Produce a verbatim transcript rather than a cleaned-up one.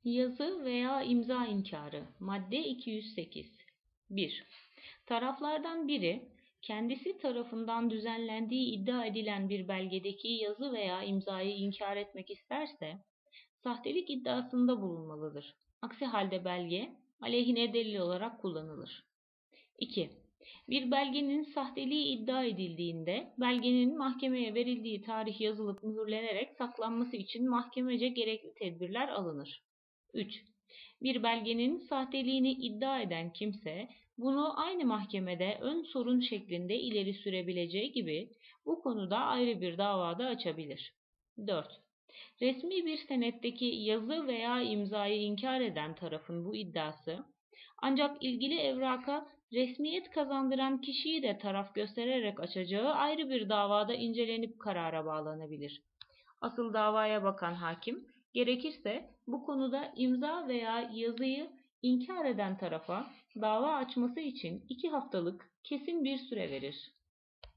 Yazı veya imza inkarı. Madde iki yüz sekiz. bir. Taraflardan biri, kendisi tarafından düzenlendiği iddia edilen bir belgedeki yazı veya imzayı inkar etmek isterse, sahtelik iddiasında bulunmalıdır. Aksi halde belge, aleyhine delil olarak kullanılır. iki. Bir belgenin sahteliği iddia edildiğinde, belgenin mahkemeye verildiği tarih yazılıp mühürlenerek saklanması için mahkemece gerekli tedbirler alınır. üç. Bir belgenin sahteliğini iddia eden kimse, bunu aynı mahkemede ön sorun şeklinde ileri sürebileceği gibi bu konuda ayrı bir davada açabilir. dört. Resmi bir senetteki yazı veya imzayı inkar eden tarafın bu iddiası, ancak ilgili evraka resmiyet kazandıran kişiyi de taraf göstererek açacağı ayrı bir davada incelenip karara bağlanabilir. Asıl davaya bakan hakim, gerekirse bu konuda imza veya yazıyı inkar eden tarafa dava açması için iki haftalık kesin bir süre verir.